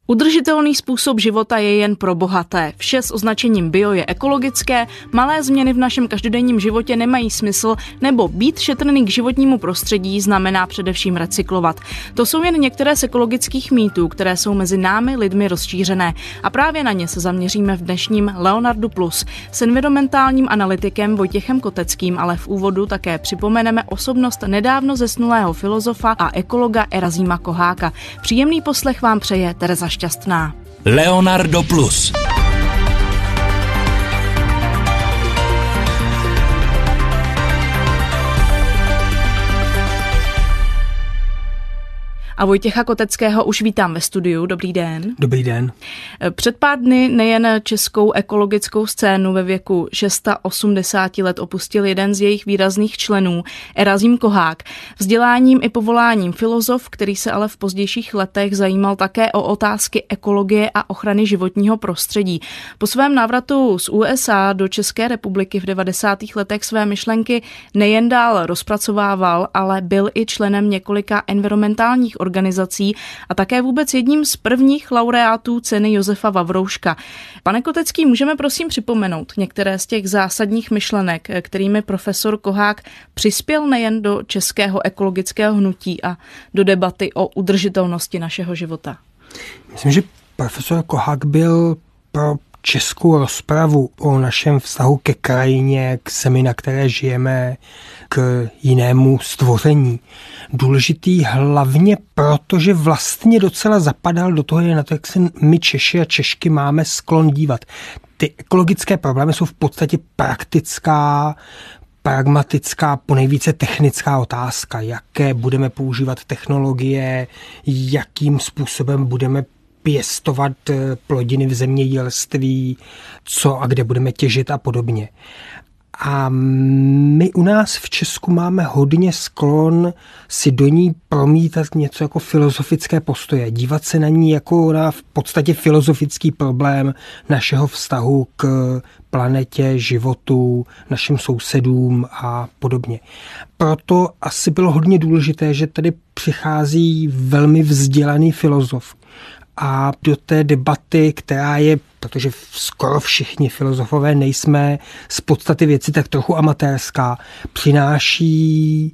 Udržitelný způsob života je jen pro bohaté. Vše s označením bio je ekologické, malé změny v našem každodenním životě nemají smysl, nebo být šetrný k životnímu prostředí znamená především recyklovat. To jsou jen některé z ekologických mýtů, které jsou mezi námi lidmi rozšířené. A právě na ně se zaměříme v dnešním Leonardu Plus s environmentálním analytikem Vojtěchem Koteckým, ale v úvodu také připomeneme osobnost nedávno zesnulého filozofa a ekologa Erazima Koháka. Příjemný poslech vám přeje Tereza Šťastná. Leonardo Plus. A Vojtěcha Koteckého už vítám ve studiu. Dobrý den. Dobrý den. Před pár dny nejen českou ekologickou scénu ve věku 680 let opustil jeden z jejich výrazných členů, Erazim Kohák. Vzděláním i povoláním filozof, který se ale v pozdějších letech zajímal také o otázky ekologie a ochrany životního prostředí. Po svém návratu z USA do České republiky v 90. letech své myšlenky nejen dál rozpracovával, ale byl i členem několika environmentálních organizací a také vůbec jedním z prvních laureátů ceny Josefa Vavrouška. Pane Kotecký, můžeme prosím připomenout některé z těch zásadních myšlenek, kterými profesor Kohák přispěl nejen do českého ekologického hnutí a do debaty o udržitelnosti našeho života? Myslím, že profesor Kohák byl pro českou rozpravu o našem vztahu ke krajině, k zemi, na které žijeme, k jinému stvoření důležitý hlavně proto, že vlastně docela zapadal do toho, na to, jak se my Češi a Češky máme sklon dívat. Ty ekologické problémy jsou v podstatě praktická, pragmatická, ponejvíce technická otázka, jaké budeme používat technologie, jakým způsobem budeme pěstovat plodiny v zemědělství, co a kde budeme těžit a podobně. A my u nás v Česku máme hodně sklon si do ní promítat něco jako filozofické postoje, dívat se na ní jako na v podstatě filozofický problém našeho vztahu k planetě, životu, našim sousedům a podobně. Proto asi bylo hodně důležité, že tady přichází velmi vzdělaný filozof a do té debaty, která je, protože skoro všichni filozofové nejsme z podstaty věci tak trochu amatérská, přináší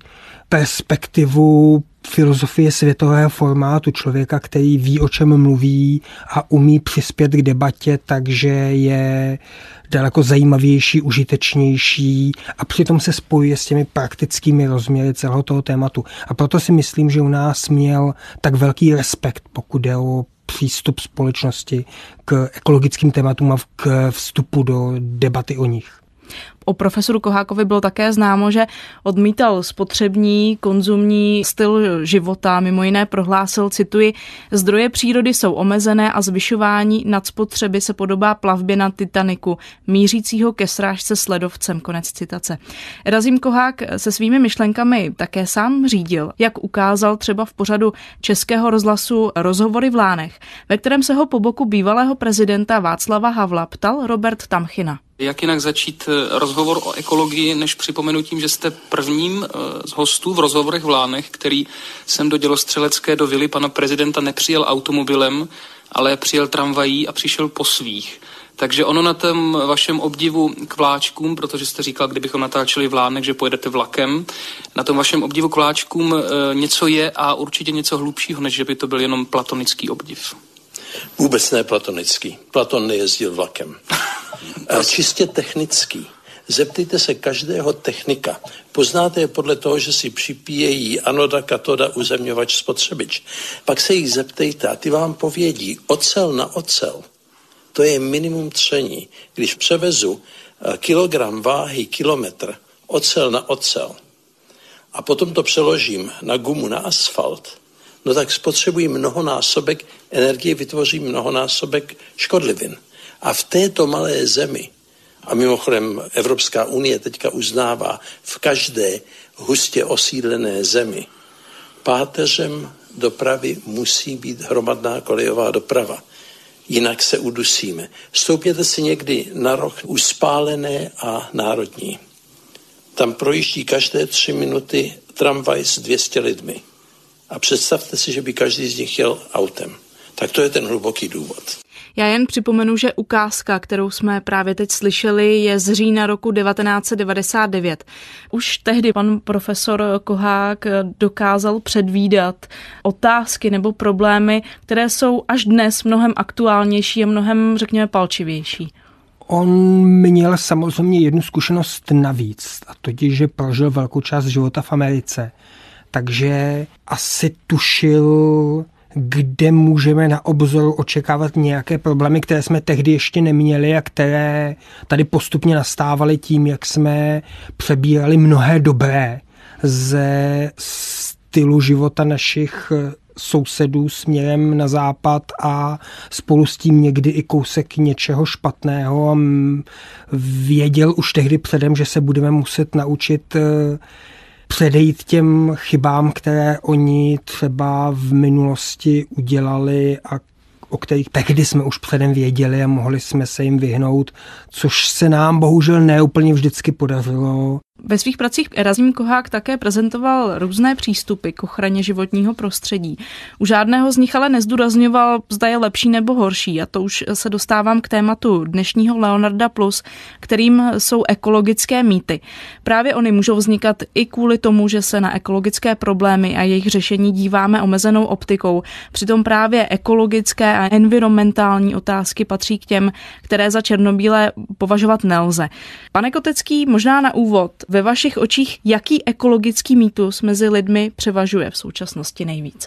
perspektivu filozofie světového formátu, člověka, který ví, o čem mluví a umí přispět k debatě, takže je daleko zajímavější, užitečnější a přitom se spojuje s těmi praktickými rozměry celého toho tématu. A proto si myslím, že u nás měl tak velký respekt, pokud jde o přístup společnosti k ekologickým tématům a k vstupu do debaty o nich. O profesoru Kohákovi bylo také známo, že odmítal spotřební, konzumní styl života. Mimo jiné prohlásil, cituji, zdroje přírody jsou omezené a zvyšování nadspotřeby se podobá plavbě na Titaniku, mířícího ke srážce s ledovcem. Konec citace. Erazim Kohák se svými myšlenkami také sám řídil, jak ukázal třeba v pořadu Českého rozhlasu Rozhovory v Lánech, ve kterém se ho po boku bývalého prezidenta Václava Havla ptal Robert Tamchina. Jak jinak začít rozhovor o ekologii, než připomenutím, že jste prvním z hostů v Rozhovorech v Lánech, který sem do dělostřelecké do vily pana prezidenta nepřijel automobilem, ale přijel tramvají a přišel po svých. Takže ono na tom vašem obdivu k vláčkům, protože jste říkal, kdybychom natáčeli v Lánech, že pojedete vlakem, na tom vašem obdivu k vláčkům něco je a určitě něco hlubšího, než že by to byl jenom platonický obdiv. Vůbec ne platonický. Platon nejezdil vlakem. Čistě technický. Zeptejte se každého technika. Poznáte je podle toho, že si připíjejí anoda, katoda, uzemňovač, spotřebič. Pak se jich zeptejte a ty vám povědí ocel na ocel. To je minimum tření. Když převezu kilogram váhy, kilometr, ocel na ocel a potom to přeložím na gumu, na asfalt, no tak spotřebují mnohonásobek energie, vytvoří mnohonásobek škodlivin. A v této malé zemi, a mimochodem Evropská unie teďka uznává v každé hustě osídlené zemi, páteřem dopravy musí být hromadná kolejová doprava. Jinak se udusíme. Stoupněte si někdy na roh Uspálené a Národní. Tam projíždí každé 3 minuty tramvaj s 200 lidmi. A představte si, že by každý z nich jel autem. Tak to je ten hluboký důvod. Já jen připomenu, že ukázka, kterou jsme právě teď slyšeli, je z října roku 1999. Už tehdy pan profesor Kohák dokázal předvídat otázky nebo problémy, které jsou až dnes mnohem aktuálnější a mnohem, řekněme, palčivější. On měl samozřejmě jednu zkušenost navíc, a totiž, že prožil velkou část života v Americe. Takže asi tušil, kde můžeme na obzoru očekávat nějaké problémy, které jsme tehdy ještě neměli a které tady postupně nastávaly tím, jak jsme přebírali mnohé dobré ze stylu života našich sousedů směrem na západ a spolu s tím někdy i kousek něčeho špatného a věděl už tehdy předem, že se budeme muset naučit předejít těm chybám, které oni třeba v minulosti udělali a o kterých tehdy jsme už předem věděli a mohli jsme se jim vyhnout, což se nám bohužel neúplně vždycky podařilo. Ve svých pracích Erazím Kohák také prezentoval různé přístupy k ochraně životního prostředí. U žádného z nich ale nezdůrazňoval, zda je lepší nebo horší. A to už se dostávám k tématu dnešního Leonarda Plus, kterým jsou ekologické mýty. Právě ony můžou vznikat i kvůli tomu, že se na ekologické problémy a jejich řešení díváme omezenou optikou. Přitom právě ekologické a environmentální otázky patří k těm, které za černobílé považovat nelze. Pane Kotecký, možná na úvod, ve vašich očích, jaký ekologický mýtus mezi lidmi převažuje v současnosti nejvíce?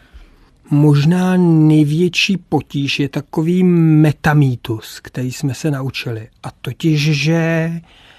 Možná největší potíž je takový metamýtus, který jsme se naučili. A totiž, že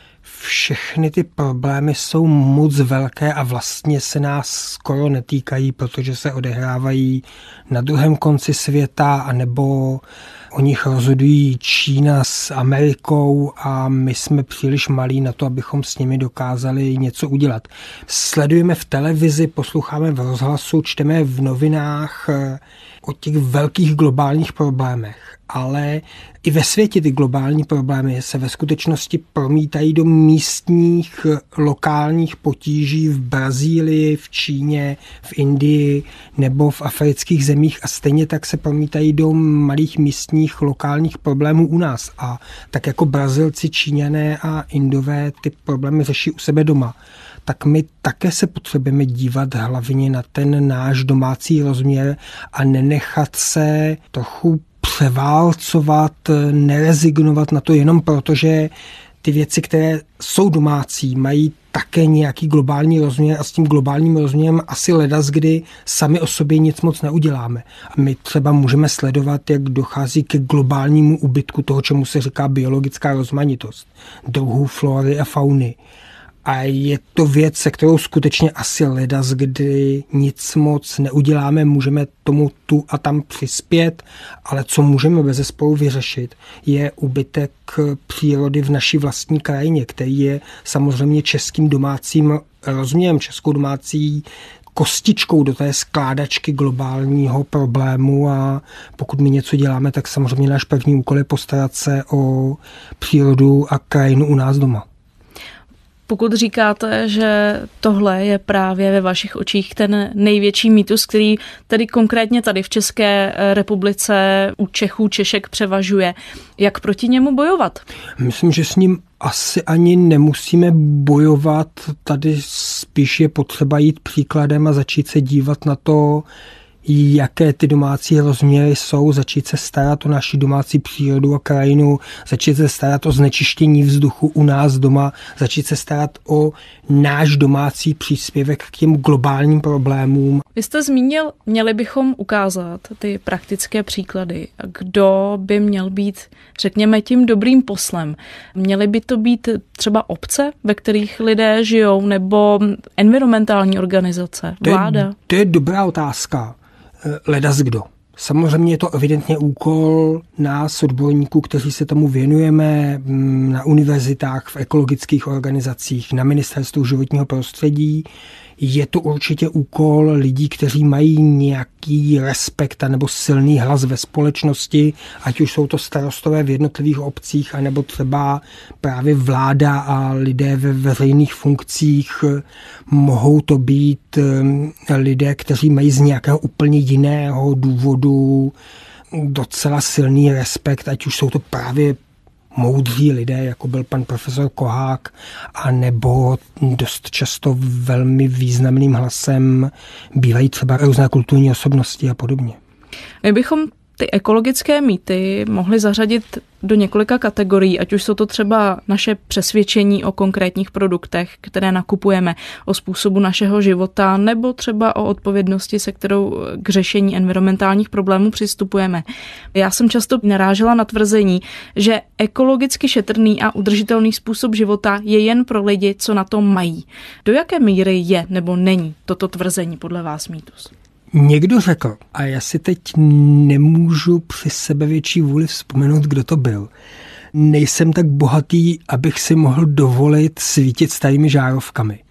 všechny ty problémy jsou moc velké a vlastně se nás skoro netýkají, protože se odehrávají na druhém konci světa, anebo o nich rozhodují Čína s Amerikou a my jsme příliš malí na to, abychom s nimi dokázali něco udělat. Sledujeme v televizi, posloucháme v rozhlasu, čteme v novinách o těch velkých globálních problémech, ale i ve světě ty globální problémy se ve skutečnosti promítají do místních, lokálních potíží v Brazílii, v Číně, v Indii nebo v afrických zemích a stejně tak se promítají do malých místních, lokálních problémů u nás. A tak jako Brazilci, Číňané a Indové ty problémy řeší u sebe doma, tak my také se potřebujeme dívat hlavně na ten náš domácí rozměr a nenechat se trochu převálcovat, nerezignovat na to jenom proto, že ty věci, které jsou domácí, mají také nějaký globální rozměr a s tím globálním rozměrem asi ledas, kdy sami o sobě nic moc neuděláme. A my třeba můžeme sledovat, jak dochází ke globálnímu úbytku toho, čemu se říká biologická rozmanitost, druhů flory a fauny. A je to věc, se kterou skutečně asi ledas, kdy nic moc neuděláme, můžeme tomu tu a tam přispět, ale co můžeme bezesporu vyřešit, je úbytek přírody v naší vlastní krajině, který je samozřejmě českým domácím rozměrem, českou domácí kostičkou do té skládačky globálního problému a pokud my něco děláme, tak samozřejmě náš první úkol je postarat se o přírodu a krajinu u nás doma. Pokud říkáte, že tohle je právě ve vašich očích ten největší mýtus, který tedy konkrétně tady v České republice u Čechů, Češek převažuje, jak proti němu bojovat? Myslím, že s ním asi ani nemusíme bojovat. Tady spíš je potřeba jít příkladem a začít se dívat na to, jaké ty domácí rozměry jsou, začít se starat o naši domácí přírodu a krajinu, začít se starat o znečištění vzduchu u nás doma, začít se starat o náš domácí příspěvek k těm globálním problémům. Vy jste zmínil, měli bychom ukázat ty praktické příklady. Kdo by měl být, řekněme, tím dobrým poslem? Měly by to být třeba obce, ve kterých lidé žijou, nebo environmentální organizace, vláda? To je dobrá otázka. Ledas kdo. Samozřejmě je to evidentně úkol nás, odborníků, kteří se tomu věnujeme na univerzitách, v ekologických organizacích, na ministerstvu životního prostředí. Je to určitě úkol lidí, kteří mají nějaký respekt nebo silný hlas ve společnosti, ať už jsou to starostové v jednotlivých obcích, anebo třeba právě vláda a lidé ve veřejných funkcích. Mohou to být lidé, kteří mají z nějakého úplně jiného důvodu docela silný respekt, ať už jsou to právě moudří lidé, jako byl pan profesor Kohák, a nebo dost často velmi významným hlasem bývají třeba různé kulturní osobnosti a podobně. My bychom ty ekologické mýty mohli zařadit do několika kategorií, ať už jsou to třeba naše přesvědčení o konkrétních produktech, které nakupujeme, o způsobu našeho života, nebo třeba o odpovědnosti, se kterou k řešení environmentálních problémů přistupujeme. Já jsem často narážela na tvrzení, že ekologicky šetrný a udržitelný způsob života je jen pro lidi, co na to mají. Do jaké míry je nebo není toto tvrzení podle vás mýtus? Někdo řekl, a já si teď nemůžu při sebevětší vůli vzpomenout, kdo to byl. Nejsem tak bohatý, abych si mohl dovolit svítit starými žárovkami.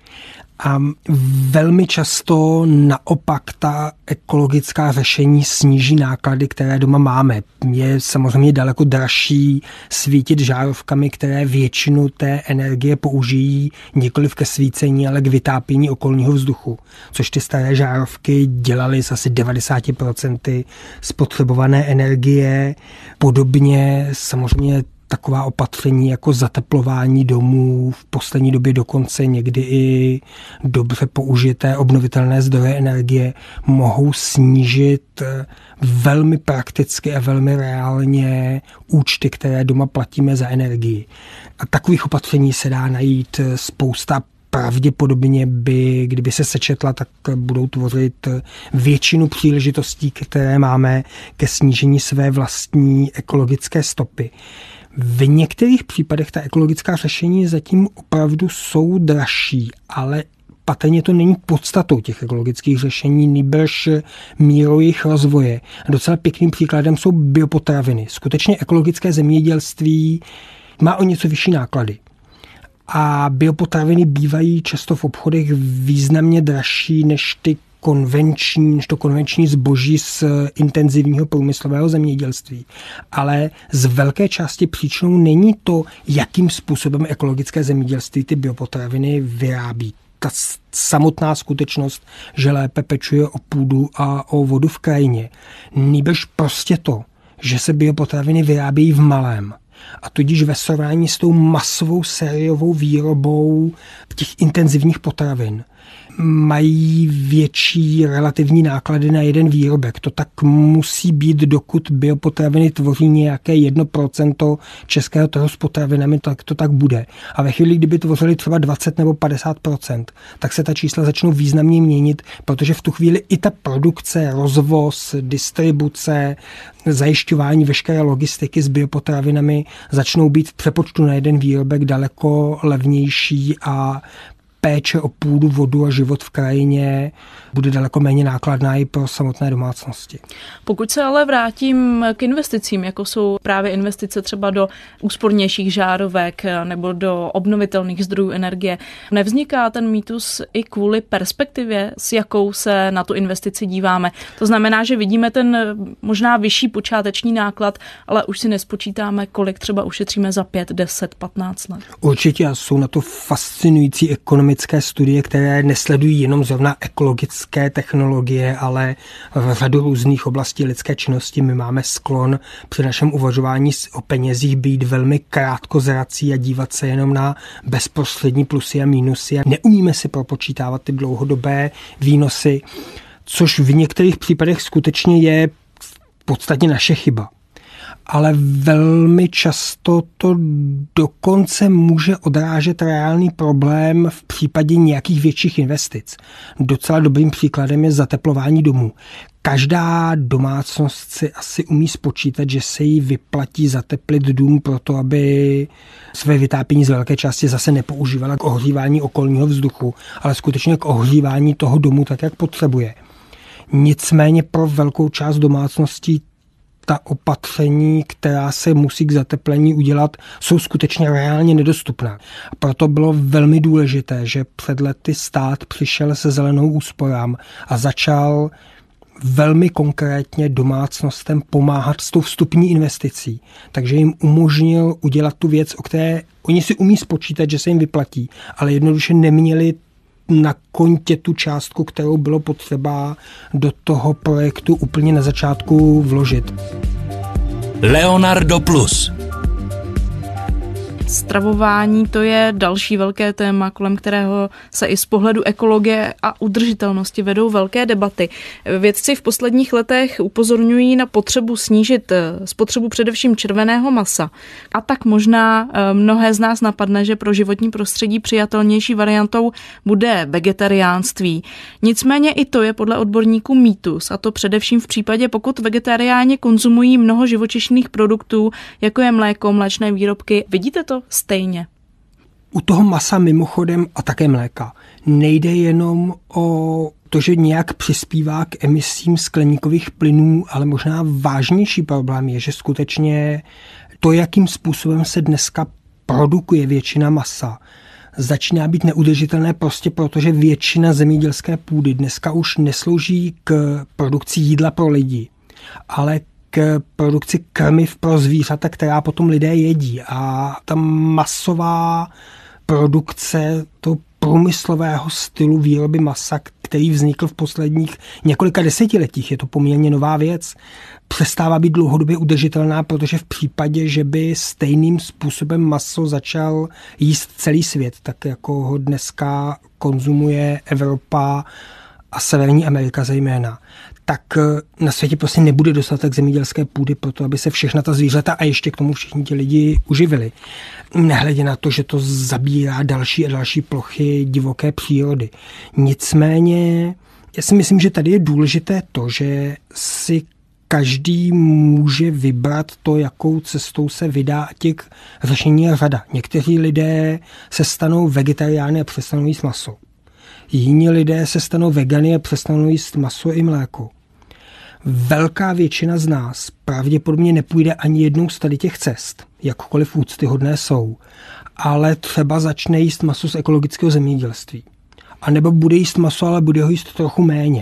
A velmi často naopak ta ekologická řešení sníží náklady, které doma máme. Je samozřejmě daleko dražší svítit žárovkami, které většinu té energie použijí nikoliv ke svícení, ale k vytápění okolního vzduchu. Což ty staré žárovky dělaly z asi 90% spotřebované energie. Podobně samozřejmě taková opatření jako zateplování domů, v poslední době dokonce někdy i dobře použité obnovitelné zdroje energie mohou snížit velmi prakticky a velmi reálně účty, které doma platíme za energii. A takových opatření se dá najít spousta. Pravděpodobně kdyby se sečetla, tak budou tvořit většinu příležitostí, které máme ke snížení své vlastní ekologické stopy. V některých případech ta ekologická řešení zatím opravdu jsou dražší, ale patrně to není podstatou těch ekologických řešení, nýbrž mírou jejich rozvoje. Docela pěkným příkladem jsou biopotraviny. Skutečně ekologické zemědělství má o něco vyšší náklady. A biopotraviny bývají často v obchodech významně dražší než to konvenční zboží z intenzivního průmyslového zemědělství. Ale z velké části příčinou není to, jakým způsobem ekologické zemědělství ty biopotraviny vyrábí. Ta samotná skutečnost, že lépe pečuje o půdu a o vodu v krajině. Nýbrž prostě to, že se biopotraviny vyrábějí v malém. A tudíž ve srovnání s tou masovou sériovou výrobou těch intenzivních potravin mají větší relativní náklady na jeden výrobek. To tak musí být, dokud biopotraviny tvoří nějaké 1% českého trhu s potravinami, tak to tak bude. A ve chvíli, kdyby tvořili třeba 20 nebo 50%, tak se ta čísla začnou významně měnit, protože v tu chvíli i ta produkce, rozvoz, distribuce, zajišťování veškeré logistiky s biopotravinami začnou být v přepočtu na jeden výrobek daleko levnější a péče o půdu, vodu a život v krajině bude daleko méně nákladná i pro samotné domácnosti. Pokud se ale vrátím k investicím, jako jsou právě investice třeba do úspornějších žárovek nebo do obnovitelných zdrojů energie, nevzniká ten mýtus i kvůli perspektivě, s jakou se na tu investici díváme? To znamená, že vidíme ten možná vyšší počáteční náklad, ale už si nespočítáme, kolik třeba ušetříme za 5, 10, 15 let. Určitě jsou na to fascinující ekonomické studie, které nesledují jenom zrovna ekologické technologie, ale v řadu různých oblastí lidské činnosti. My máme sklon při našem uvažování o penězích být velmi krátkozrací a dívat se jenom na bezprostřední plusy a mínusy. Neumíme si propočítávat ty dlouhodobé výnosy, což v některých případech skutečně je v podstatě naše chyba. Ale velmi často to dokonce může odrážet reálný problém v případě nějakých větších investic. Docela dobrým příkladem je zateplování domů. Každá domácnost si asi umí spočítat, že se jí vyplatí zateplit dům proto, aby své vytápění z velké části zase nepoužívala k ohřívání okolního vzduchu, ale skutečně k ohřívání toho domu tak, jak potřebuje. Nicméně pro velkou část domácností ta opatření, která se musí k zateplení udělat, jsou skutečně reálně nedostupná. A proto bylo velmi důležité, že před lety stát přišel se zelenou úsporám a začal velmi konkrétně domácnostem pomáhat s tou vstupní investicí. Takže jim umožnil udělat tu věc, o které oni si umí spočítat, že se jim vyplatí, ale jednoduše neměli na kontě tu částku, kterou bylo potřeba do toho projektu úplně na začátku vložit. Leonardo Plus. Stravování, to je další velké téma, kolem kterého se i z pohledu ekologie a udržitelnosti vedou velké debaty. Vědci v posledních letech upozorňují na potřebu snížit spotřebu především červeného masa. A tak možná mnohé z nás napadne, že pro životní prostředí přijatelnější variantou bude vegetariánství. Nicméně i to je podle odborníků mýtus, a to především v případě, pokud vegetariáni konzumují mnoho živočišných produktů, jako je mléko, mléčné výrobky. Vidíte to stejně? U toho masa mimochodem a také mléka nejde jenom o to, že nějak přispívá k emisím skleníkových plynů, ale možná vážnější problém je, že skutečně to, jakým způsobem se dneska produkuje většina masa, začíná být neudržitelné prostě proto, že většina zemědělské půdy dneska už neslouží k produkci jídla pro lidi, ale k produkci krmiv pro zvířata, která potom lidé jedí. A ta masová produkce toho průmyslového stylu výroby masa, který vznikl v posledních několika desetiletích, je to poměrně nová věc, přestává být dlouhodobě udržitelná, protože v případě, že by stejným způsobem maso začal jíst celý svět, tak jako ho dneska konzumuje Evropa a Severní Amerika zejména, tak na světě prostě nebude dostatek zemědělské půdy pro to, aby se všechna ta zvířata a ještě k tomu všichni ti lidi uživili. Nehledě na to, že to zabírá další a další plochy divoké přírody. Nicméně já si myslím, že tady je důležité to, že si každý může vybrat to, jakou cestou se vydá, a těch řešení je řada. Někteří lidé se stanou vegetariány a přestanou jíst maso. Jiní lidé se stanou vegany a přestanou jíst maso i mléko. Velká většina z nás pravděpodobně nepůjde ani jednou z tady těch cest, jakkoliv úctyhodné jsou, ale třeba začne jíst maso z ekologického zemědělství. A nebo bude jíst maso, ale bude ho jíst trochu méně.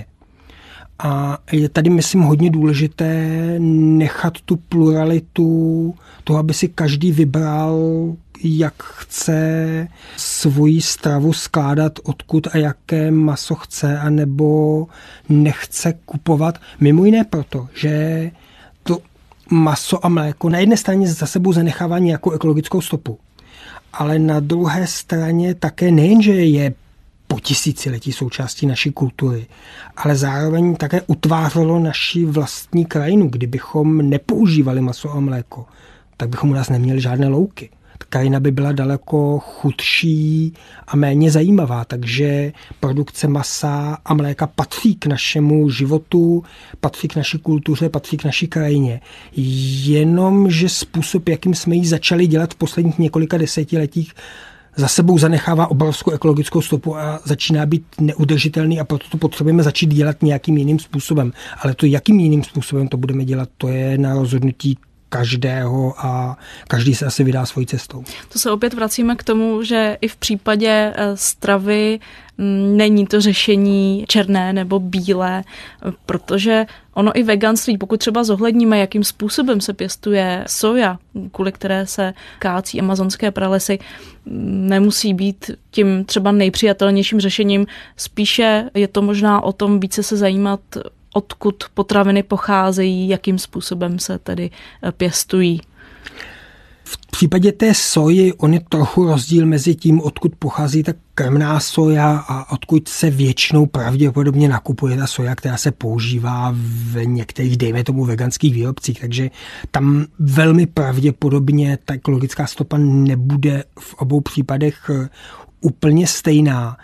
A je tady, myslím, hodně důležité nechat tu pluralitu toho, aby si každý vybral, jak chce svoji stravu skládat, odkud a jaké maso chce, anebo nechce kupovat. Mimo jiné proto, že to maso a mléko na jedné straně za sebou zanechává nějakou ekologickou stopu, ale na druhé straně také nejenže je po tisíciletí součástí naší kultury, ale zároveň také utvářelo naši vlastní krajinu. Kdybychom nepoužívali maso a mléko, tak bychom u nás neměli žádné louky. Ta krajina by byla daleko chudší a méně zajímavá, takže produkce masa a mléka patří k našemu životu, patří k naší kultuře, patří k naší krajině. Jenomže způsob, jakým jsme ji začali dělat v posledních několika desetiletích, za sebou zanechává obrovskou ekologickou stopu a začíná být neudržitelný, a proto to potřebujeme začít dělat nějakým jiným způsobem. Ale to, jakým jiným způsobem to budeme dělat, to je na rozhodnutí každého a každý se asi vydá svojí cestou. To se opět vracíme k tomu, že i v případě stravy není to řešení černé nebo bílé, protože ono i veganství, pokud třeba zohledníme, jakým způsobem se pěstuje soja, kvůli které se kácí amazonské pralesy, nemusí být tím třeba nejpřijatelnějším řešením. Spíše je to možná o tom více se zajímat, odkud potraviny pocházejí, jakým způsobem se tedy pěstují. V případě té soji on je trochu rozdíl mezi tím, odkud pochází ta krmná soja a odkud se většinou pravděpodobně nakupuje ta soja, která se používá v některých, dejme tomu, veganských výrobcích. Takže tam velmi pravděpodobně ta ekologická stopa nebude v obou případech úplně stejná.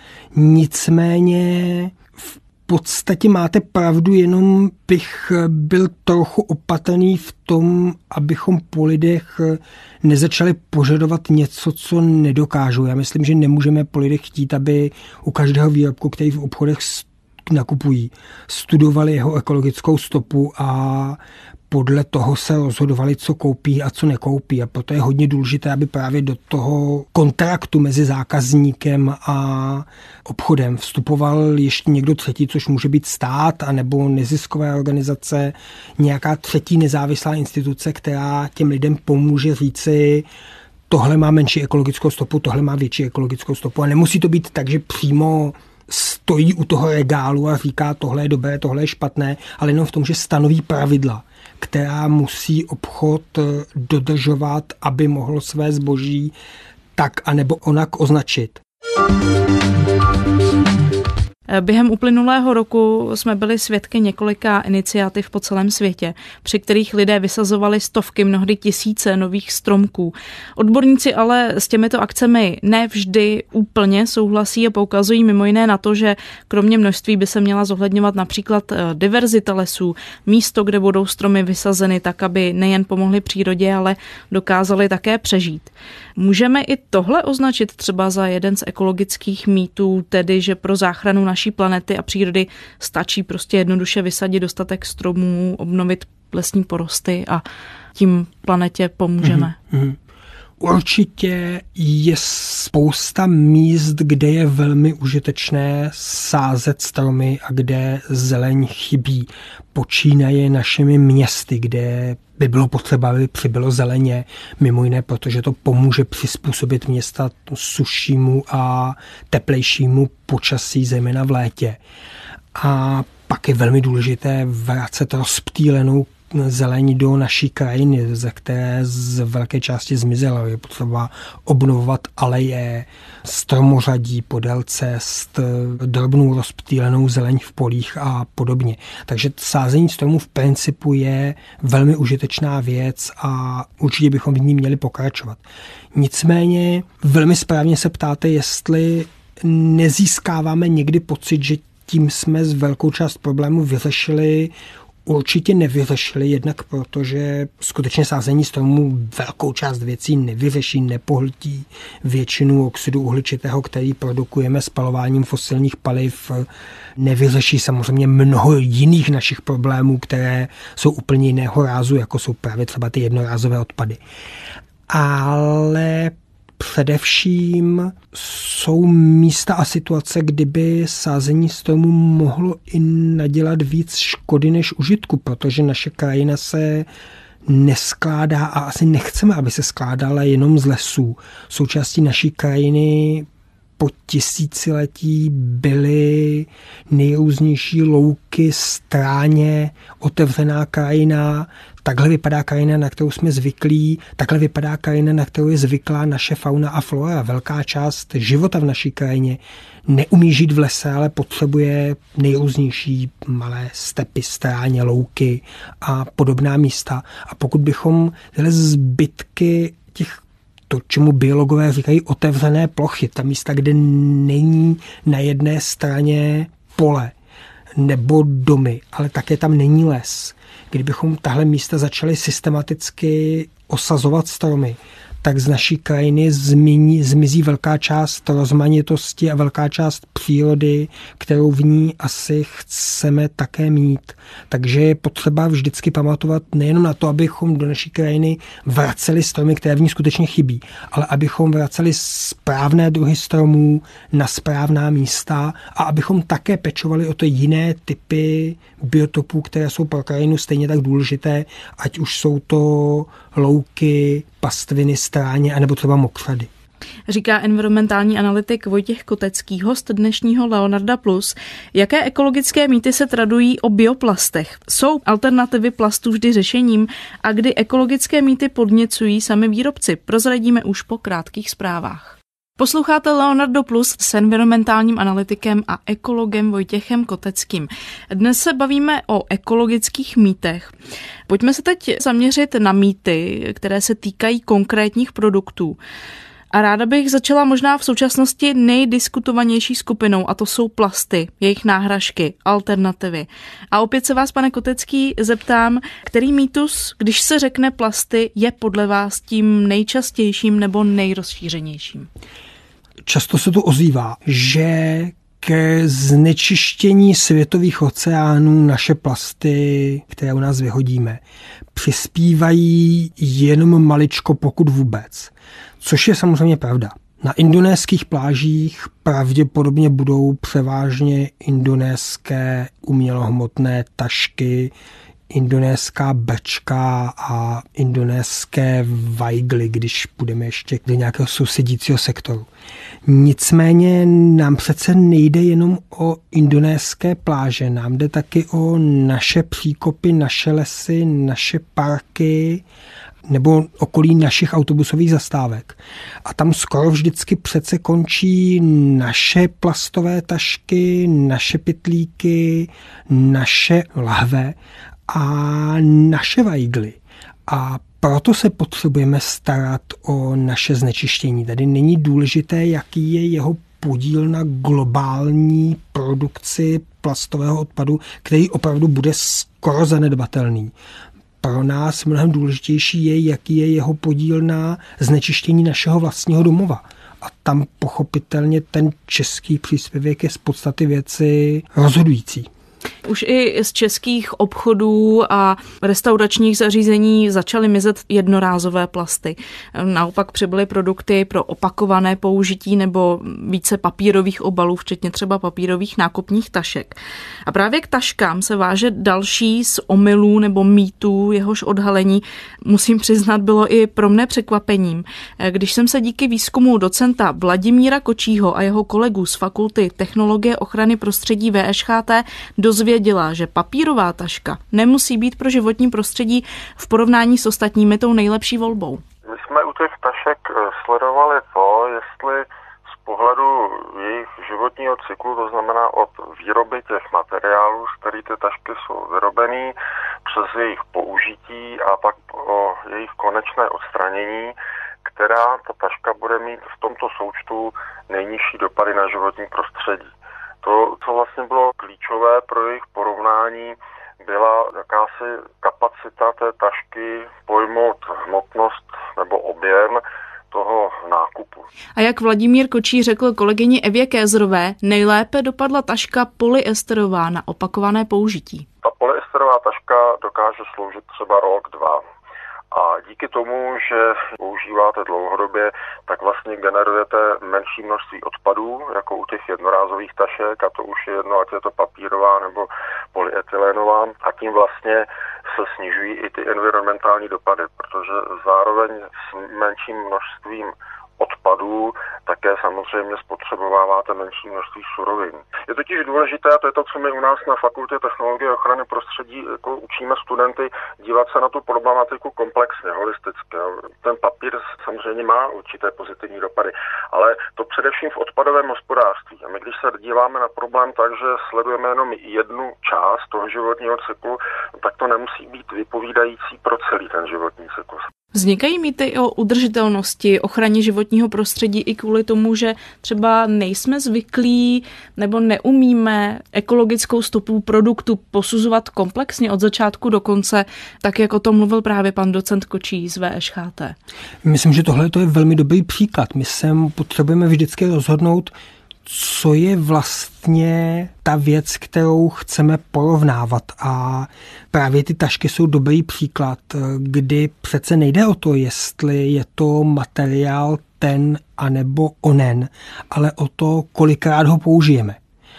Nicméně v podstatě máte pravdu, jenom bych byl trochu opatrný v tom, abychom po lidech nezačali požadovat něco, co nedokážou. Já myslím, že nemůžeme po lidech chtít, aby u každého výrobku, který v obchodech nakupují, studovali jeho ekologickou stopu a podle toho se rozhodovali, co koupí a co nekoupí. A proto je hodně důležité, aby právě do toho kontraktu mezi zákazníkem a obchodem vstupoval ještě někdo třetí, což může být stát, anebo neziskové organizace, nějaká třetí nezávislá instituce, která těm lidem pomůže říci, tohle má menší ekologickou stopu, tohle má větší ekologickou stopu. A nemusí to být tak, že přímo stojí u toho regálu a říká, tohle je dobré, tohle je špatné, ale jenom v tom, že stanoví pravidla, která musí obchod dodržovat, aby mohl své zboží tak anebo onak označit. Během uplynulého roku jsme byli svědky několika iniciativ po celém světě, při kterých lidé vysazovali stovky, mnohdy tisíce nových stromků. Odborníci ale s těmito akcemi ne vždy úplně souhlasí a poukazují mimo jiné na to, že kromě množství by se měla zohledňovat například diverzita lesů, místo, kde budou stromy vysazeny tak, aby nejen pomohly přírodě, ale dokázaly také přežít. Můžeme i tohle označit třeba za jeden z ekologických mýtů, tedy že pro záchranu naší planety a přírody stačí prostě jednoduše vysadit dostatek stromů, obnovit lesní porosty a tím planetě pomůžeme. Určitě je spousta míst, kde je velmi užitečné sázet stromy a kde zeleň chybí. Počínaje našimi městy, kde by bylo potřeba, aby přibylo zeleně, mimo jiné, protože to pomůže přizpůsobit města sušímu a teplejšímu počasí, zejména v létě. A pak je velmi důležité vracet rozptýlenou zeleň do naší krajiny, ze které z velké části zmizela. Je potřeba obnovovat aleje, stromořadí podél cest, drobnou rozptýlenou zeleň v polích a podobně. Takže sázení stromů v principu je velmi užitečná věc a určitě bychom v ní měli pokračovat. Nicméně velmi správně se ptáte, jestli nezískáváme někdy pocit, že tím jsme z velkou část problému vyřešili. Určitě nevyřešili, jednak protože skutečně sázení stromů velkou část věcí nevyřeší, nepohltí většinu oxidu uhličitého, který produkujeme spalováním fosilních paliv, nevyřeší samozřejmě mnoho jiných našich problémů, které jsou úplně jiného rázu, jako jsou právě třeba ty jednorázové odpady. Ale především jsou místa a situace, kdyby sázení stromů mohlo i nadělat víc škody než užitku, protože naše krajina se neskládá a asi nechceme, aby se skládala jenom z lesů. Součástí naší krajiny po tisíciletí byly nejrůznější louky, stráně, otevřená krajina. Takhle vypadá krajina, na kterou jsme zvyklí, takhle vypadá krajina, na kterou je zvyklá naše fauna a flora. Velká část života v naší krajině neumí žít v lese, ale potřebuje nejrůznější malé stepy, stráně, louky a podobná místa. A pokud bychom tyhle zbytky těch, to, čemu biologové říkají otevřené plochy, ta místa, kde není na jedné straně pole nebo domy, ale také tam není les. Kdybychom tahle místa začali systematicky osazovat stromy, tak z naší krajiny zmizí velká část rozmanitosti a velká část přírody, kterou v ní asi chceme také mít. Takže je potřeba vždycky pamatovat nejen na to, abychom do naší krajiny vraceli stromy, které v ní skutečně chybí, ale abychom vraceli správné druhy stromů na správná místa a abychom také pečovali o to jiné typy biotopů, které jsou pro krajinu stejně tak důležité, ať už jsou to louky, pastviny, stráně anebo třeba mokřady. Říká environmentální analytik Vojtěch Kotecký, host dnešního Leonarda Plus. Jaké ekologické mýty se tradují o bioplastech? Jsou alternativy plastů vždy řešením a kdy ekologické mýty podněcují sami výrobci? Prozradíme už po krátkých zprávách. Posloucháte Leonardo Plus s environmentálním analytikem a ekologem Vojtěchem Koteckým. Dnes se bavíme o ekologických mýtech. Pojďme se teď zaměřit na mýty, které se týkají konkrétních produktů. A ráda bych začala možná v současnosti nejdiskutovanější skupinou, a to jsou plasty, jejich náhražky, alternativy. A opět se vás, pane Kotecký, zeptám, který mýtus, když se řekne plasty, je podle vás tím nejčastějším nebo nejrozšířenějším? Často se to ozývá, že ke znečištění světových oceánů naše plasty, které u nás vyhodíme, přispívají jenom maličko, pokud vůbec. Což je samozřejmě pravda. Na indonéských plážích pravděpodobně budou převážně indonéské umělohmotné tašky, indonéská brčka a indonéské vajgly, když půjdeme ještě do nějakého sousedícího sektoru. Nicméně nám přece nejde jenom o indonéské pláže, nám jde taky o naše příkopy, naše lesy, naše parky nebo okolí našich autobusových zastávek. A tam skoro vždycky přece končí naše plastové tašky, naše pytlíky, naše lahve a naše vajgly. A proto se potřebujeme starat o naše znečištění. Tady není důležité, jaký je jeho podíl na globální produkci plastového odpadu, který opravdu bude skoro zanedbatelný. Pro nás mnohem důležitější je, jaký je jeho podíl na znečištění našeho vlastního domova. A tam pochopitelně ten český příspěvek je z podstaty věci rozhodující. Už i z českých obchodů a restauračních zařízení začaly mizet jednorázové plasty. Naopak přibyly produkty pro opakované použití nebo více papírových obalů, včetně třeba papírových nákupních tašek. A právě k taškám se váže další z omylů nebo mýtů, jehož odhalení, musím přiznat, bylo i pro mne překvapením. Když jsem se díky výzkumu docenta Vladimíra Kočího a jeho kolegů z Fakulty technologie ochrany prostředí VŠHT dozvěděla, že papírová taška nemusí být pro životní prostředí v porovnání s ostatními tou nejlepší volbou. My jsme u těch tašek sledovali to, jestli z pohledu jejich životního cyklu, to znamená od výroby těch materiálů, z kterých ty tašky jsou vyrobeny, přes jejich použití a pak o jejich konečné odstranění, která ta taška bude mít v tomto součtu nejnižší dopady na životní prostředí. To, co vlastně bylo klíčové pro jejich porovnání, byla jakási kapacita té tašky pojmout hmotnost nebo objem toho nákupu. A jak Vladimír Kočí řekl kolegyni Evě Kézrové, nejlépe dopadla taška polyesterová na opakované použití. Ta polyesterová taška dokáže sloužit třeba rok, dva. A díky tomu, že používáte dlouhodobě, tak vlastně generujete menší množství odpadů, jako u těch jednorázových tašek, a to už je jedno, ať je to papírová nebo polyetylénová, a tím vlastně se snižují i ty environmentální dopady, protože zároveň s menším množstvím odpadů také samozřejmě spotřebováváte menší množství surovin. Je totiž důležité, a to je to, co my u nás na Fakultě technologie a ochrany prostředí jako učíme studenty, dívat se na tu problematiku komplexně, holisticky. Ten papír samozřejmě má určité pozitivní dopady, ale to především v odpadovém hospodářství. A my, když se díváme na problém tak, že sledujeme jenom jednu část toho životního cyklu, tak to nemusí být vypovídající pro celý ten životní cyklus. Vznikají mýty o udržitelnosti, ochraně životního prostředí i kvůli tomu, že třeba nejsme zvyklí nebo neumíme ekologickou stopu produktu posuzovat komplexně od začátku do konce, tak jak o tom mluvil právě pan docent Kočí z VŠHT. Myslím, že tohle je velmi dobrý příklad. My se potřebujeme vždycky rozhodnout, co je vlastně ta věc, kterou chceme porovnávat. A právě ty tašky jsou dobrý příklad, kdy přece nejde o to, jestli je to materiál ten anebo onen, ale o to, kolikrát ho použijeme.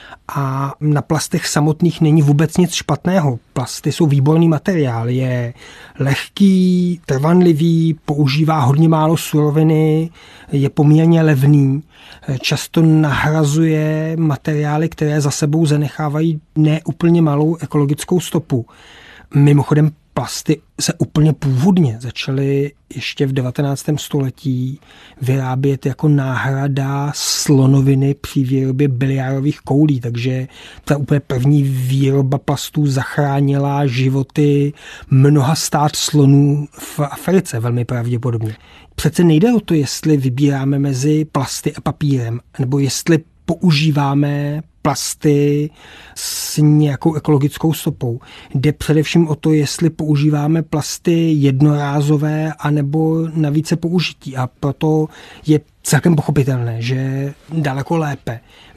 A na plastech samotných není vůbec nic špatného. Plasty jsou výborný materiál, je lehký, trvanlivý, používá hodně málo suroviny, je poměrně levný, často nahrazuje materiály, které za sebou zanechávají ne úplně malou ekologickou stopu. Mimochodem plasty se úplně původně začaly ještě v 19. století vyrábět jako náhrada slonoviny při výrobě biliárových koulí, takže ta úplně první výroba plastů zachránila životy mnoha stád slonů v Africe velmi pravděpodobně. Přece nejde o to, jestli vybíráme mezi plasty a papírem, nebo jestli používáme plasty s nějakou ekologickou stopou. Jde především o to, jestli používáme plasty jednorázové anebo na více použití. A proto je celkem pochopitelné, že daleko lépe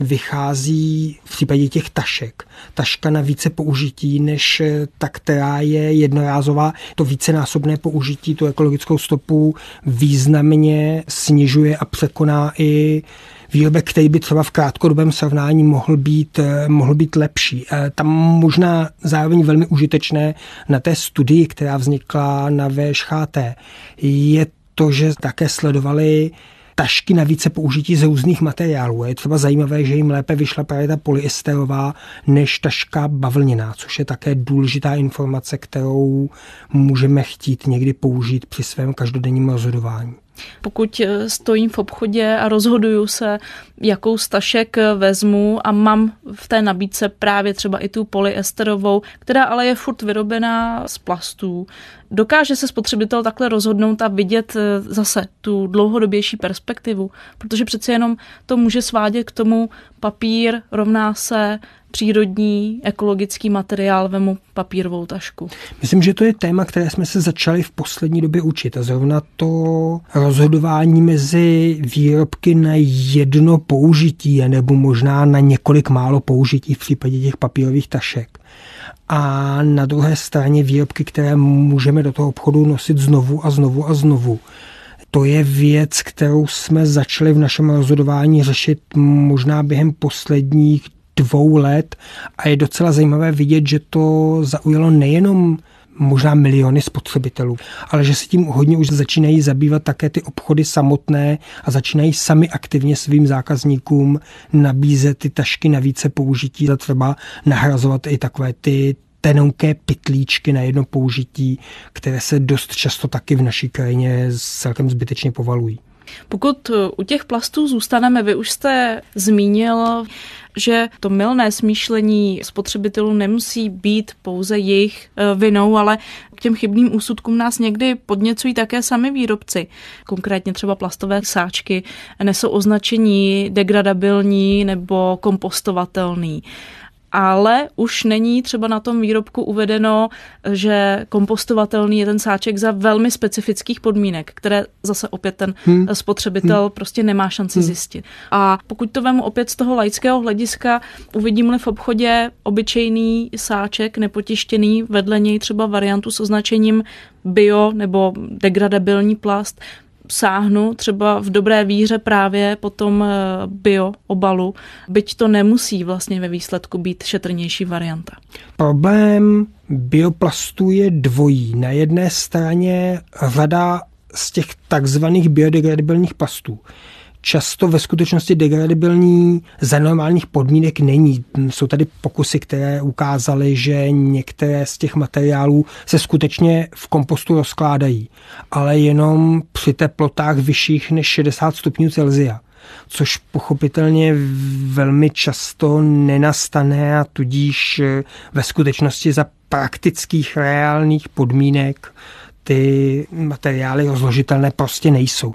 vychází v případě těch tašek taška na více použití, než ta, která je jednorázová. To vícenásobné použití tu ekologickou stopu významně snižuje a překoná i výrobek, který by třeba v krátkodobém srovnání mohl být lepší. Tam možná zároveň velmi užitečné na té studii, která vznikla na VŠHT, je to, že také sledovali tašky na více použití z různých materiálů. Je třeba zajímavé, že jim lépe vyšla právě ta polyesterová než taška bavlněná, což je také důležitá informace, kterou můžeme chtít někdy použít při svém každodenním rozhodování. Pokud stojím v obchodě a rozhoduju se, jakou z tašek vezmu a mám v té nabídce právě třeba i tu polyesterovou, která ale je furt vyrobená z plastů, dokáže se spotřebitel takhle rozhodnout a vidět zase tu dlouhodobější perspektivu, protože přece jenom to může svádět k tomu, papír rovná se přírodní, ekologický materiál, vemu papírovou tašku. Myslím, že to je téma, které jsme se začali v poslední době učit. A zrovna to rozhodování mezi výrobky na jedno použití, nebo možná na několik málo použití v případě těch papírových tašek. A na druhé straně výrobky, které můžeme do toho obchodu nosit znovu a znovu a znovu. To je věc, kterou jsme začali v našem rozhodování řešit možná během posledních 2 let a je docela zajímavé vidět, že to zaujalo nejenom možná miliony spotřebitelů, ale že se tím hodně už začínají zabývat také ty obchody samotné a začínají sami aktivně svým zákazníkům nabízet ty tašky na více použití a třeba nahrazovat i takové ty tenonké pytlíčky na jedno použití, které se dost často taky v naší krajině celkem zbytečně povalují. Pokud u těch plastů zůstaneme, vy už jste zmínil, že to mylné smýšlení spotřebitelů nemusí být pouze jejich vinou, ale k těm chybným úsudkům nás někdy podněcují také sami výrobci. Konkrétně třeba plastové sáčky nesou označení degradabilní nebo kompostovatelný. Ale už není třeba na tom výrobku uvedeno, že kompostovatelný je ten sáček za velmi specifických podmínek, které zase opět ten spotřebitel prostě nemá šanci zjistit. A pokud to vemu opět z toho laického hlediska, uvidím-li v obchodě obyčejný sáček nepotištěný, vedle něj třeba variantu s označením bio nebo degradabilní plast, sáhnu třeba v dobré víře právě po tom bio obalu, byť to nemusí vlastně ve výsledku být šetrnější varianta. Problém bioplastů je dvojí. Na jedné straně řada z těch takzvaných biodegradabilních plastů často ve skutečnosti degradabilní za normálních podmínek není. Jsou tady pokusy, které ukázaly, že některé z těch materiálů se skutečně v kompostu rozkládají, ale jenom při teplotách vyšších než 60 stupňů Celsia, což pochopitelně velmi často nenastane a tudíž ve skutečnosti za praktických reálných podmínek ty materiály rozložitelné prostě nejsou.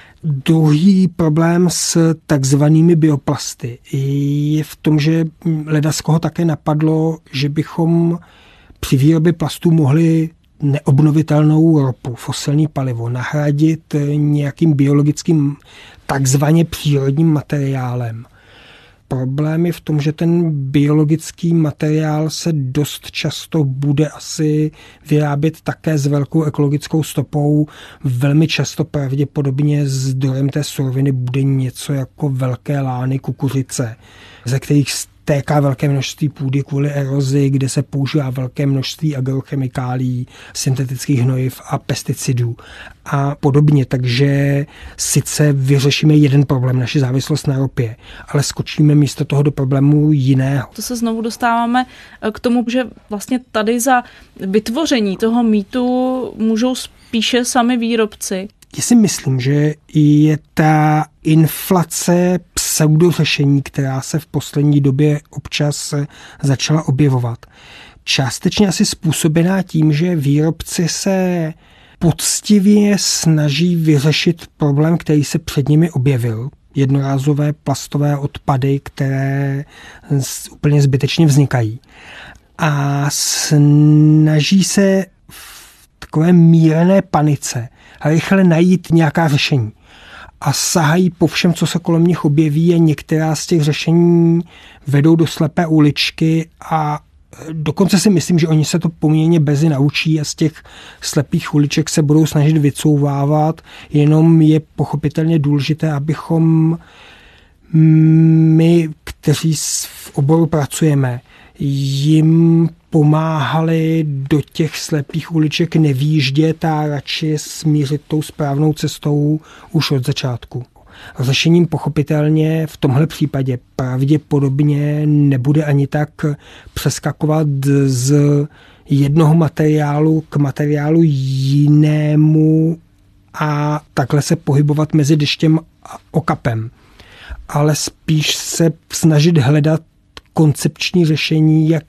Druhý problém s takzvanými bioplasty je v tom, že ledaskoho také napadlo, že bychom při výrobě plastů mohli neobnovitelnou ropu, fosilní palivo, nahradit nějakým biologickým takzvaně přírodním materiálem. Problém je v tom, že ten biologický materiál se dost často bude asi vyrábět také s velkou ekologickou stopou. Velmi často pravděpodobně zdrojem té suroviny bude něco jako velké lány kukuřice, ze kterých stéká velké množství půdy kvůli erozi, kde se používá velké množství agrochemikálií, syntetických hnojiv a pesticidů a podobně. Takže sice vyřešíme jeden problém, naši závislost na ropě, ale skočíme místo toho do problému jiného. To se znovu dostáváme k tomu, že vlastně tady za vytvoření toho mýtu můžou spíše sami výrobci. Já si myslím, že je ta inflace pseudořešení, která se v poslední době občas začala objevovat, částečně asi způsobená tím, že výrobci se poctivě snaží vyřešit problém, který se před nimi objevil. jednorázové plastové odpady, které úplně zbytečně vznikají. A snaží se v takové mírné panice rychle najít nějaká řešení. A sahají po všem, co se kolem nich objeví, a některá z těch řešení vedou do slepé uličky a dokonce si myslím, že oni se to poměrně brzy naučí a z těch slepých uliček se budou snažit vycouvávat, jenom je pochopitelně důležité, abychom my, kteří v oboru pracujeme, jim pomáhali do těch slepých uliček nevýjíždět a radši smířit tou správnou cestou už od začátku. Řešením pochopitelně v tomhle případě pravděpodobně nebude ani tak přeskakovat z jednoho materiálu k materiálu jinému a takhle se pohybovat mezi deštěm a okapem, ale spíš se snažit hledat koncepční řešení, jak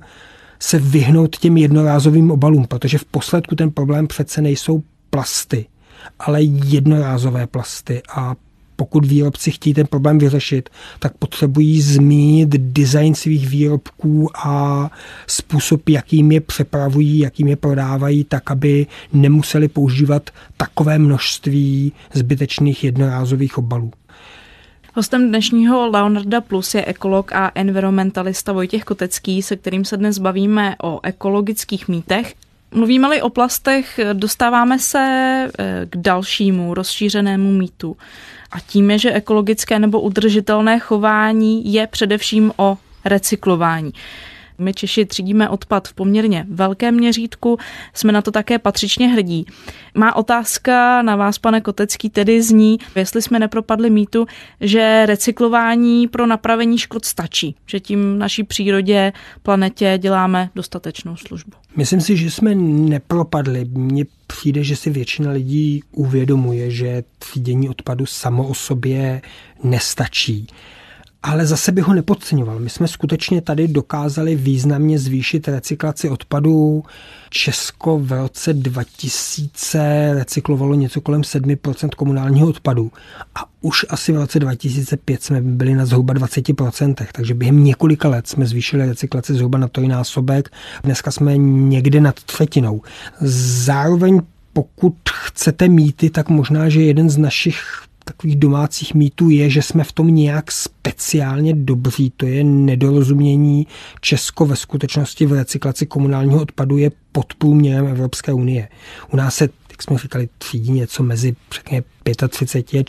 se vyhnout těm jednorázovým obalům, protože v posledku ten problém přece nejsou plasty, ale jednorázové plasty, a pokud výrobci chtějí ten problém vyřešit, tak potřebují změnit design svých výrobků a způsob, jakým je přepravují, jakým je prodávají, tak, aby nemuseli používat takové množství zbytečných jednorázových obalů. Hostem dnešního Leonarda Plus je ekolog a environmentalista Vojtěch Kotecký, se kterým se dnes bavíme o ekologických mýtech. Mluvíme-li o plastech, dostáváme se k dalšímu rozšířenému mýtu. A tím je, že ekologické nebo udržitelné chování je především o recyklování. My Češi třídíme odpad v poměrně velkém měřítku, jsme na to také patřičně hrdí. Má otázka na vás, pane Kotecký, tedy zní, jestli jsme nepropadli mýtu, že recyklování pro napravení škod stačí, že tím naší přírodě, planetě děláme dostatečnou službu. Myslím si, že jsme nepropadli. Mně přijde, že si většina lidí uvědomuje, že třídění odpadu samo o sobě nestačí. Ale zase bych ho nepodceňoval. My jsme skutečně tady dokázali významně zvýšit recyklaci odpadů. Česko v roce 2000 recyklovalo něco kolem 7% komunálního odpadu. A už asi v roce 2005 jsme byli na zhruba 20%. Takže během několika let jsme zvýšili recyklaci zhruba na trojnásobek. Dneska jsme někde nad třetinou. Zároveň pokud chcete mýty, tak možná, že jeden z našich takových domácích mýtů je, že jsme v tom nějak speciálně dobří. To je nedorozumění. Česko ve skutečnosti v recyklaci komunálního odpadu je pod průměrem Evropské unie. U nás se, jak jsme říkali, třídí něco mezi 35 a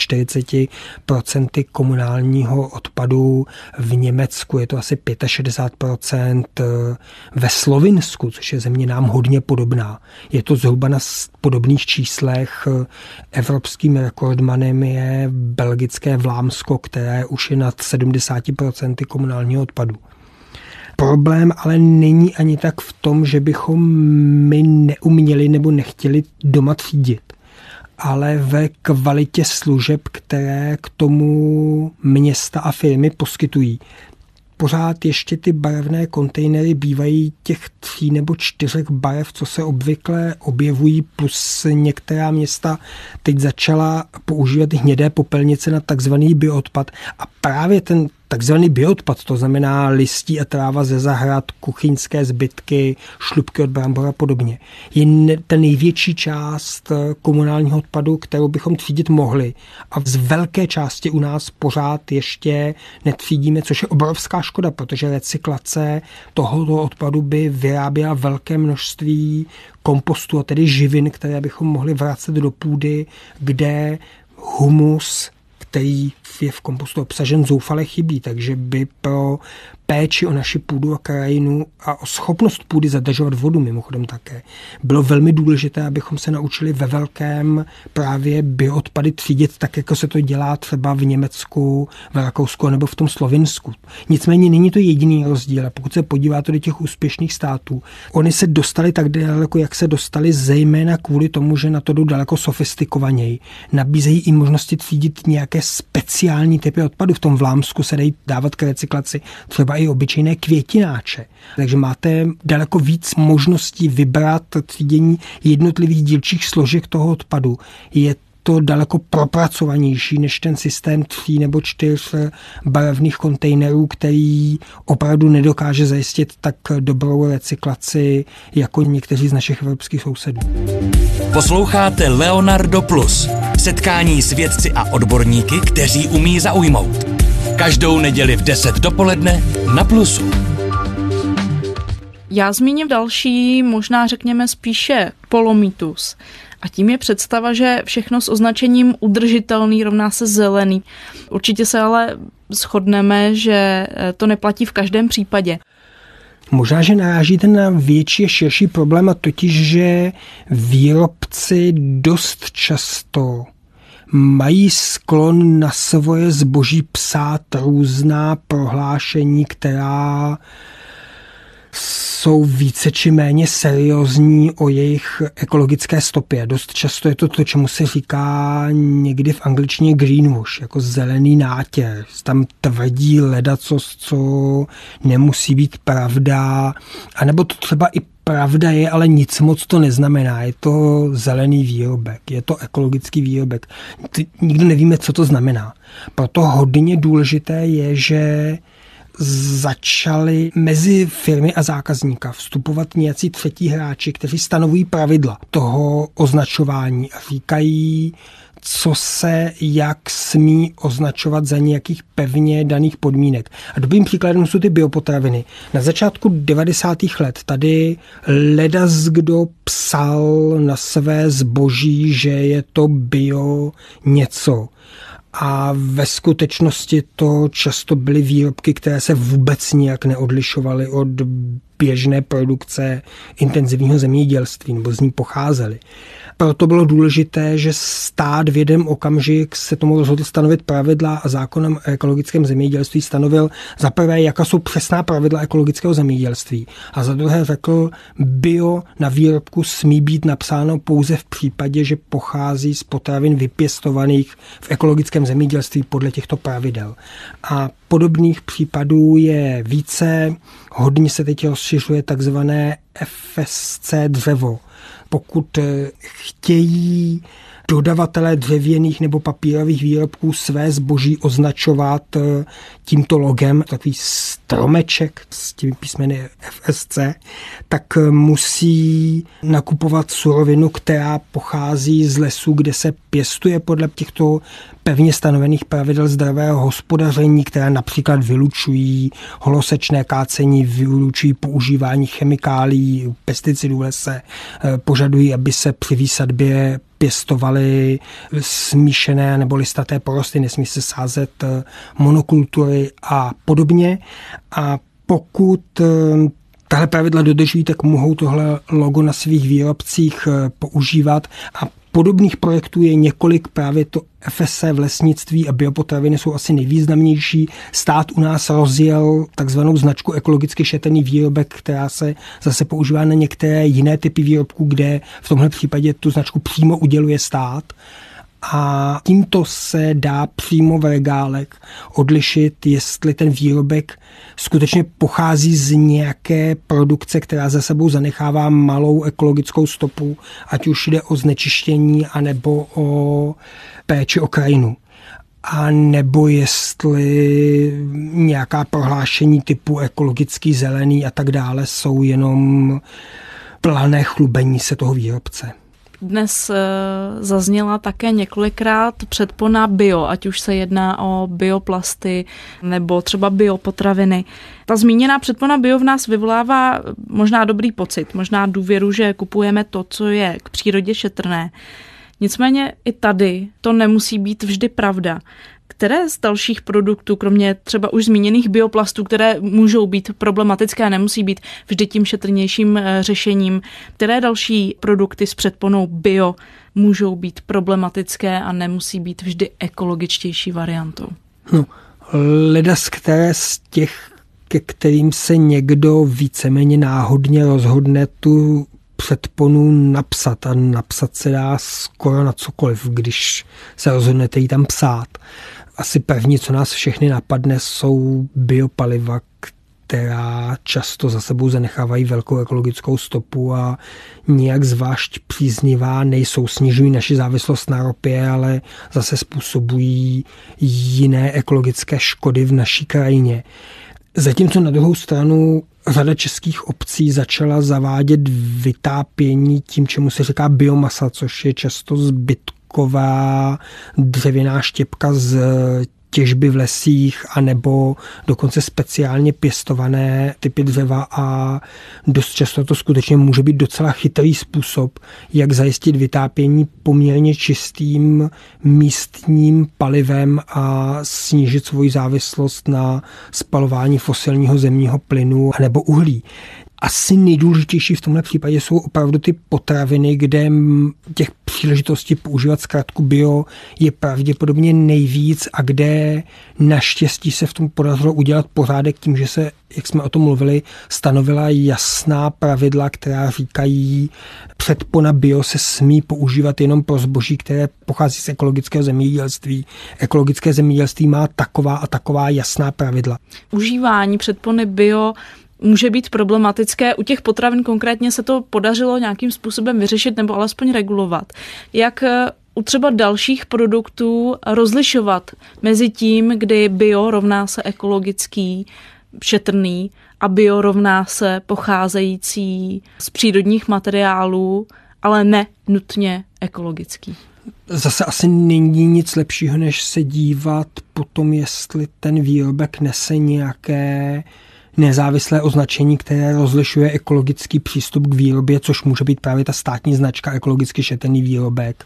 40% komunálního odpadu. V Německu je to asi 65%, ve Slovinsku, což je země nám hodně podobná. Je to zhruba na podobných číslech. Evropským rekordmanem je belgické Vlámsko, které už je nad 70% komunálního odpadu. Problém ale není ani tak v tom, že bychom my neuměli nebo nechtěli doma třídit, ale ve kvalitě služeb, které k tomu města a firmy poskytují. Pořád ještě ty barevné kontejnery bývají těch 3 nebo 4 barev, co se obvykle objevují, plus některá města teď začala používat hnědé popelnice na takzvaný bioodpad. A právě ten takzvaný bioodpad, to znamená listí a tráva ze zahrad, kuchyňské zbytky, šlupky od brambor a podobně, je ta největší část komunálního odpadu, kterou bychom třídit mohli. A z velké části u nás pořád ještě netřídíme, což je obrovská škoda, protože recyklace tohoto odpadu by vyráběla velké množství kompostu, a tedy živin, které bychom mohli vracet do půdy, kde humus, který je v kompostu obsažen, zoufale chybí, takže by pro péči o naši půdu a krajinu a o schopnost půdy zadržovat vodu mimochodem také bylo velmi důležité, abychom se naučili ve velkém právě bioodpady třídit, tak jako se to dělá třeba v Německu, v Rakousku nebo v tom Slovinsku. Nicméně není to jediný rozdíl. Pokud se podíváte do těch úspěšných států, oni se dostali tak daleko, jak se dostali, zejména kvůli tomu, že na to jdou daleko sofistikovaněji. Nabízejí i možnosti třídit nějaké speciální typy odpadu. V tom Vlámsku se dají dávat k recyklaci třeba i obyčejné květináče. Takže máte daleko víc možností vybrat třídění jednotlivých dílčích složek toho odpadu. Je to daleko propracovanější než ten systém 3 nebo 4 barevných kontejnerů, který opravdu nedokáže zajistit tak dobrou recyklaci jako někteří z našich evropských sousedů. Posloucháte Leonardo Plus. Setkání s vědci a odborníky, kteří umí zaujmout. Každou neděli v 10 dopoledne na Plusu. Já zmíním další, možná řekněme spíše polomýtus. A tím je představa, že všechno s označením udržitelný rovná se zelený. Určitě se ale shodneme, že to neplatí v každém případě. Možná, že narážíte na větší a širší problém, a totiž, že výrobci dost často mají sklon na svoje zboží psát různá prohlášení, která jsou více či méně seriózní o jejich ekologické stopě. Dost často je to, čemu se říká někdy v angličtině greenwash, jako zelený nátěr. Tam tvrdí ledacos, co nemusí být pravda, anebo to třeba i pravda je, ale nic moc to neznamená. Je to zelený výrobek, je to ekologický výrobek. Nikdo nevíme, co to znamená. Proto hodně důležité je, že začali mezi firmy a zákazníka vstupovat nějací třetí hráči, kteří stanovují pravidla toho označování a říkají, co se jak smí označovat za nějakých pevně daných podmínek. A dobrým příkladem jsou ty biopotraviny. Na začátku 90. let tady ledas kdo psal na své zboží, že je to bio něco. A ve skutečnosti to často byly výrobky, které se vůbec nijak neodlišovaly od běžné produkce intenzivního zemědělství, nebo z ní pocházely. Proto bylo důležité, že stát v jeden okamžik se tomu rozhodl stanovit pravidla a zákonem o ekologickém zemědělství stanovil za prvé, jaká jsou přesná pravidla ekologického zemědělství. A za druhé řekl, bio na výrobku smí být napsáno pouze v případě, že pochází z potravin vypěstovaných v ekologickém zemědělství podle těchto pravidel. A podobných případů je více. Hodně se teď rozšiřuje takzvané FSC dřevo. Pokud chtějí dodavatelé dřevěných nebo papírových výrobků své zboží označovat tímto logem, takový stromeček s těmi písmeny FSC, tak musí nakupovat surovinu, která pochází z lesů, kde se pěstuje podle těchto pevně stanovených pravidel zdravého hospodaření, která například vylučují holosečné kácení, vylučují používání chemikálií, pesticidů v lese, požadují, aby se při výsadbě pěstovaly smíšené nebo listaté porosty, nesmí se sázet monokultury a podobně. A pokud tahle pravidla dodržují, tak mohou tohle logo na svých výrobcích používat. A podobných projektů je několik, právě to FSC v lesnictví a biopotraviny jsou asi nejvýznamnější. Stát u nás rozjel takzvanou značku ekologicky šetrný výrobek, která se zase používá na některé jiné typy výrobků, kde v tomhle případě tu značku přímo uděluje stát. A tímto se dá přímo v regálech odlišit, jestli ten výrobek skutečně pochází z nějaké produkce, která za sebou zanechává malou ekologickou stopu, ať už jde o znečištění, anebo o péči o krajinu. A nebo jestli nějaká prohlášení typu ekologický, zelený a tak dále jsou jenom plané chlubení se toho výrobce. Dnes zazněla také několikrát předpona bio, ať už se jedná o bioplasty nebo třeba biopotraviny. Ta zmíněná předpona bio v nás vyvolává možná dobrý pocit, možná důvěru, že kupujeme to, co je k přírodě šetrné. Nicméně i tady to nemusí být vždy pravda. Které z dalších produktů, kromě třeba už zmíněných bioplastů, které můžou být problematické a nemusí být vždy tím šetrnějším řešením, které další produkty s předponou bio můžou být problematické a nemusí být vždy ekologičtější variantou? No, ledas které z těch, ke kterým se někdo víceméně náhodně rozhodne tu předponu napsat, a napsat se dá skoro na cokoliv, když se rozhodnete ji tam psát. Asi první, co nás všechny napadne, jsou biopaliva, která často za sebou zanechávají velkou ekologickou stopu a nijak zvlášť příznivá nejsou. Snižují naši závislost na ropě, ale zase způsobují jiné ekologické škody v naší krajině. Zatímco na druhou stranu řada českých obcí začala zavádět vytápění tím, čemu se říká biomasa, což je často zbytková dřevěná štěpka z těžby v lesích anebo dokonce speciálně pěstované typy dřeva a dost často to skutečně může být docela chytrý způsob, jak zajistit vytápění poměrně čistým místním palivem a snížit svoji závislost na spalování fosilního zemního plynu anebo uhlí. Asi nejdůležitější v tomhle případě jsou opravdu ty potraviny, kde těch příležitostí používat zkrátku bio je pravděpodobně nejvíc a kde naštěstí se v tom podařilo udělat pořádek tím, že se, jak jsme o tom mluvili, stanovila jasná pravidla, která říkají, předpona bio se smí používat jenom pro zboží, které pochází z ekologického zemědělství. Ekologické zemědělství má taková a taková jasná pravidla. Užívání předpony bio může být problematické. U těch potravin konkrétně se to podařilo nějakým způsobem vyřešit nebo alespoň regulovat. Jak u třeba dalších produktů rozlišovat mezi tím, kdy bio rovná se ekologický, šetrný a bio rovná se pocházející z přírodních materiálů, ale ne nutně ekologický? Zase asi není nic lepšího, než se dívat po tom, jestli ten výrobek nese nějaké nezávislé označení, které rozlišuje ekologický přístup k výrobě, což může být právě ta státní značka ekologicky šetrný výrobek,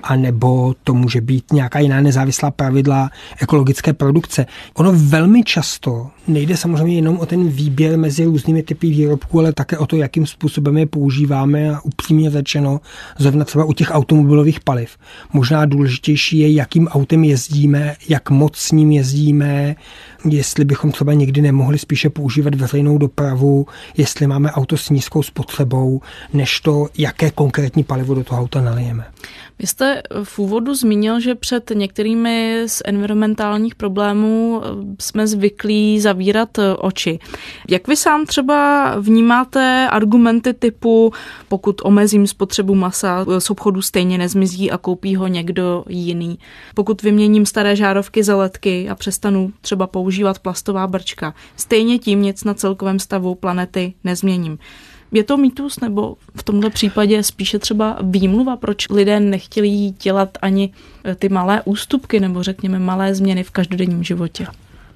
anebo to může být nějaká jiná nezávislá pravidla ekologické produkce. Ono velmi často nejde samozřejmě jenom o ten výběr mezi různými typy výrobků, ale také o to, jakým způsobem je používáme a upřímně řečeno, zrovna třeba u těch automobilových paliv. Možná důležitější je, jakým autem jezdíme, jak moc s ním jezdíme, jestli bychom třeba někdy nemohli spíše používat veřejnou dopravu, jestli máme auto s nízkou spotřebou, než to, jaké konkrétní palivo do toho auta nalijeme. Vy jste v úvodu zmínil, že před některými z environmentálních problémů jsme zvyklí zavírat oči. Jak vy sám třeba vnímáte argumenty typu, pokud omezím spotřebu masa, z obchodu stejně nezmizí a koupí ho někdo jiný? Pokud vyměním staré žárovky za ledky a přestanu třeba používat plastová brčka, stejně tím nic na celkovém stavu planety nezměním. Je to mýtus nebo v tomhle případě spíše třeba výmluva, proč lidé nechtěli dělat ani ty malé ústupky nebo řekněme malé změny v každodenním životě?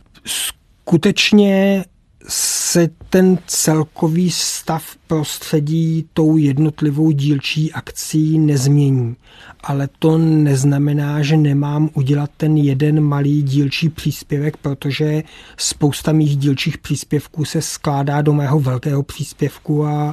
Skutečně se ten celkový stav prostředí tou jednotlivou dílčí akcí nezmění. Ale to neznamená, že nemám udělat ten jeden malý dílčí příspěvek, protože spousta mých dílčích příspěvků se skládá do mého velkého příspěvku a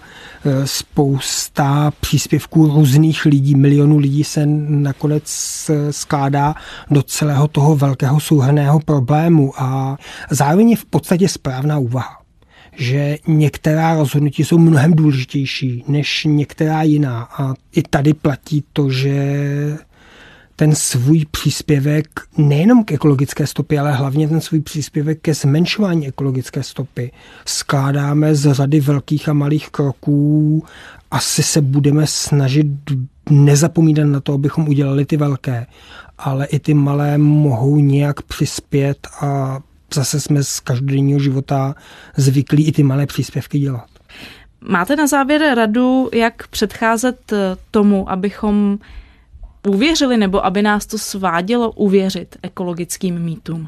spousta příspěvků různých lidí, milionů lidí se nakonec skládá do celého toho velkého souhrnného problému a zároveň je v podstatě správná úvaha, že některá rozhodnutí jsou mnohem důležitější než některá jiná. A i tady platí to, že ten svůj příspěvek nejenom k ekologické stopě, ale hlavně ten svůj příspěvek ke zmenšování ekologické stopy skládáme z řady velkých a malých kroků. Asi se budeme snažit nezapomínat na to, abychom udělali ty velké, ale i ty malé mohou nějak přispět a zase jsme z každodenního života zvyklí i ty malé příspěvky dělat. Máte na závěr radu, jak předcházet tomu, abychom uvěřili nebo aby nás to svádělo uvěřit ekologickým mýtům?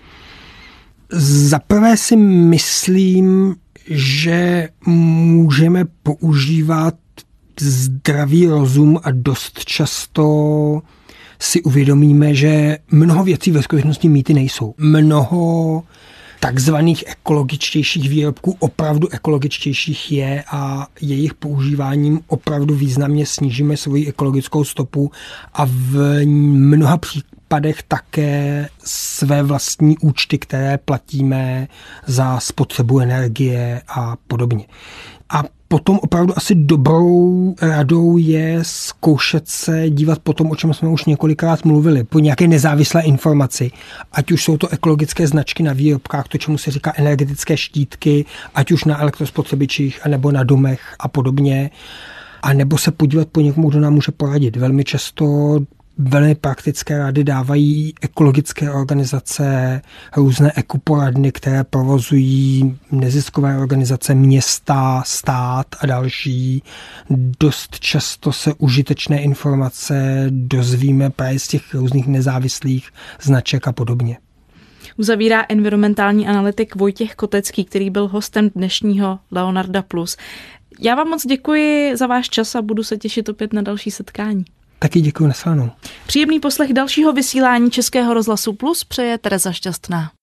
Zaprvé si myslím, že můžeme používat zdravý rozum a dost často si uvědomíme, že mnoho věcí ve skutečnosti mýty nejsou. Mnoho takzvaných ekologičtějších výrobků opravdu ekologičtějších je a jejich používáním opravdu významně snížíme svoji ekologickou stopu a v mnoha případech také své vlastní účty, které platíme za spotřebu energie a podobně. A potom opravdu asi dobrou radou je zkoušet se dívat po tom, o čem jsme už několikrát mluvili, po nějaké nezávislé informaci. Ať už jsou to ekologické značky na výrobkách, to, čemu se říká energetické štítky, ať už na elektrospotřebičích, anebo na domech a podobně. A nebo se podívat po někomu, kdo nám může poradit. Velmi často velmi praktické rady dávají ekologické organizace, různé ekoporadny, které provozují neziskové organizace, města, stát a další. Dost často se užitečné informace dozvíme právě z těch různých nezávislých značek a podobně. Uzavírá environmentální analytik Vojtěch Kotecký, který byl hostem dnešního Leonarda Plus. Já vám moc děkuji za váš čas a budu se těšit opět na další setkání. Taky děkuji, nasledanou. Příjemný poslech dalšího vysílání Českého rozhlasu Plus přeje Tereza Šťastná.